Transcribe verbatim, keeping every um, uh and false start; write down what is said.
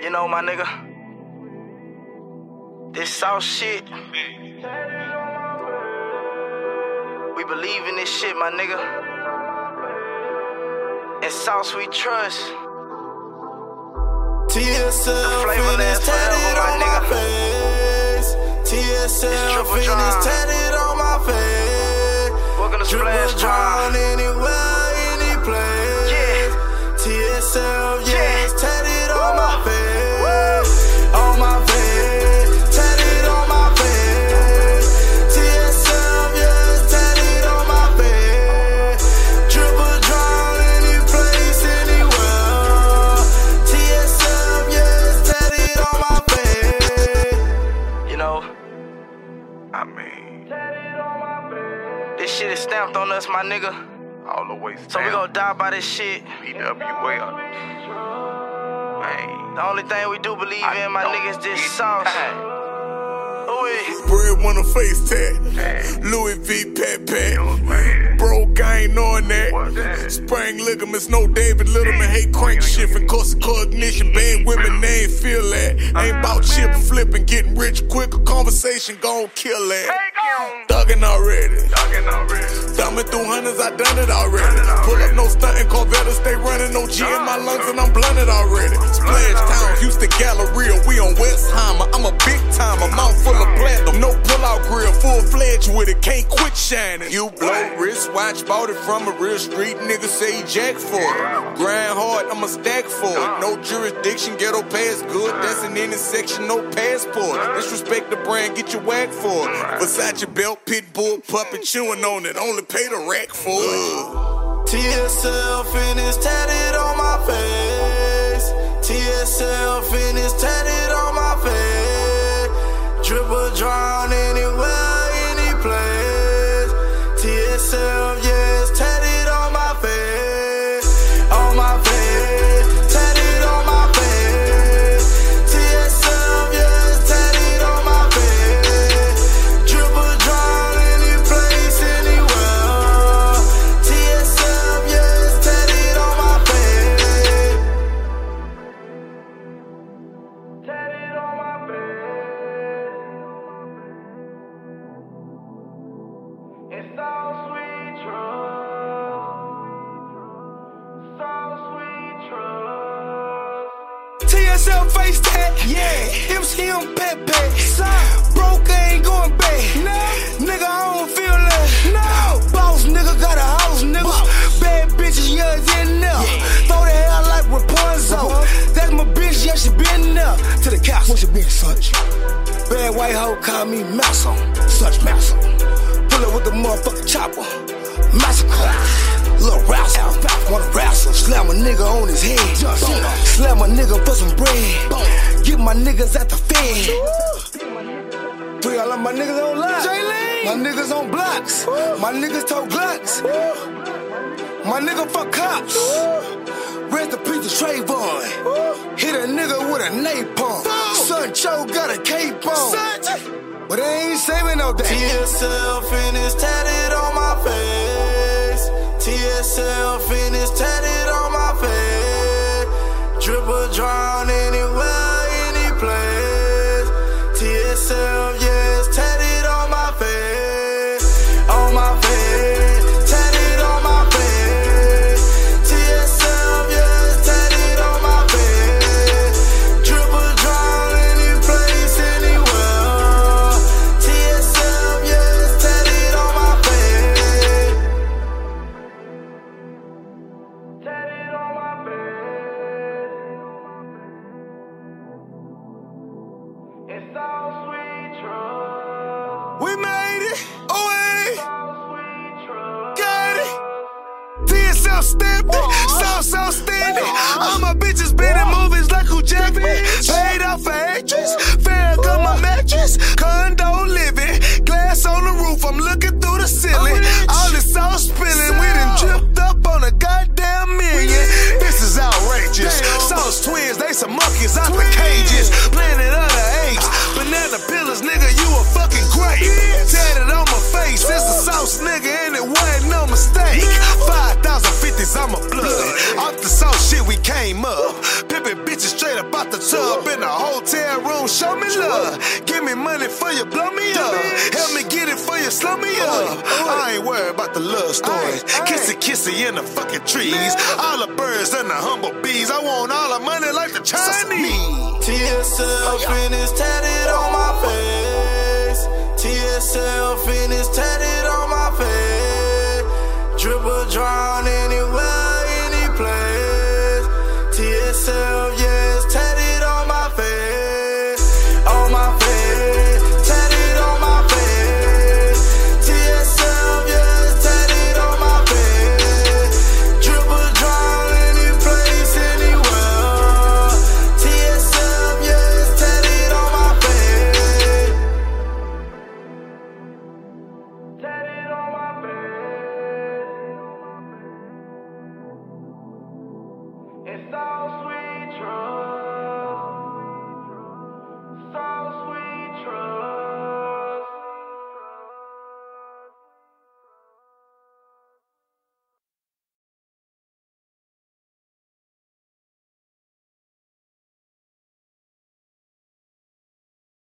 You know, my nigga, this South shit, we believe in this shit, my nigga. In South we trust. T S L finish tatted on my face. T S L finish tatted on my face. Welcome to Splash Time. Anywhere, any place. Yeah. T S L, yes, tatted on my face. On my face, tatted on my face. T S L, yes, tatted on my face. Triple drown, any place, anywhere. T S L, yes, tatted on my face. You know, I mean, this shit is stamped on us, my nigga. All the way So we gon' die by this shit. B W A. Man. The only thing we do believe in, my niggas, this sauce. Bread on a face tag. Louis V pat pat. Broke, I ain't knowing that. Sprained ligaments, no David Littleman. Hate crank shifting, cause of cognition. Bad women, they ain't feel that. Ain't bout chip flipping, getting rich quick. A conversation gon' kill that. Thuggin' already. Thumbing through hundreds, I done it already. Pull up no stuntin', Corvette, stay running. No G in my lungs and I'm blunted already. Splash Town, Houston Galleria. We on Westheimer. I'm a big timer, mouth full of platinum. No pull-out grill, full-fledged with it. Can't quit shining. You blow wristwatch, bought it from a real street nigga. Say he jack for it. Grind hard, I'ma stack for it. No jurisdiction, ghetto pass good. That's an intersection, no passport. Disrespect the brand, get your whack for it. Versace belt, pit bull, puppet chewing on it. Only pay the rack for it. T S L finish tatted on my face. T S L finish tatted on my face. Triple drown anywhere, any place. T S L, yes, tatted on my face. On my face, tatted on my face. T S L, yes, tatted on my face. Triple drown any place, anywhere. T S L, yes, tatted on my face. Tatted on my face. It's so sweet trust. So sweet trust. T S L face tag, yeah. M C M pet pet. Broke ain't going back. No. Nigga, I don't feel that. No. Boss nigga got a house, nigga. Boss. Bad bitches, yeah, it's in there. Yeah. Throw the hair like Rapunzel. Uh-huh. That's my bitch, yeah, she been there. To the couch, what's your bitch, such? Bad white hoe call me Mason, such Mason. Pull up with the motherfucking chopper. Massacre. Little rassle. Wanna wrestle. Slam a nigga on his head. Slam a nigga for some bread. Get my niggas at the fed. Free all of my niggas on live. My niggas on blocks. My niggas tote Glocks. My nigga fuck cops. Rest in peace to Trayvon. Hit a nigga with a napalm. Son Joe got a cape on. But they ain't saving no day. T S L finish tatted on my face. T S L finish tatted on my face. Triple drown anywhere, any place. T S L, yes, tatted on my face. On my face, tatted on my face. T S L, yes, tatted on my face. Triple drown any place, anywhere. T S L, yes, tatted on my face. Tatted on my face. It's all sweet trust. We made it. Oh, hey. All sweet trust. Got it. T S L stamped it. South, South standing. All my bitches been in movies like who Jackman. Paid off for actress. Farrakhan my mattress. Condo living. Glass on the roof. I'm looking through the ceiling. All this sauce spilling. We done dripped up on a goddamn million. This is outrageous. Sauce twins, they some monkeys out the cages. Planet of the apes. Banana pillars, nigga, you a fucking grape. Tatted on my face. It's a sauce nigga and it wasn't no mistake. five thousand fifties, I'm a blood. Off the sauce shit, we came up. Pimpin' bitches straight up out the tub. show me love. Give me money for you, blow me up. Help me get it for you, slow me up. I ain't worried about the love stories. Kissy kissy in the fucking trees. All the birds and the humble bees. I want all the money like the Chinese. T S L finish tatted on my face. T S L finish tatted on my face. Dribble drown anywhere, any place. T S L, yes, tatted on my face. On my face, tatted on my face. T S L, yes, tatted on my face. Dribble drown any place, anywhere. T S L, yes, tatted on my face. Tatted on my face. It's all sweet truth.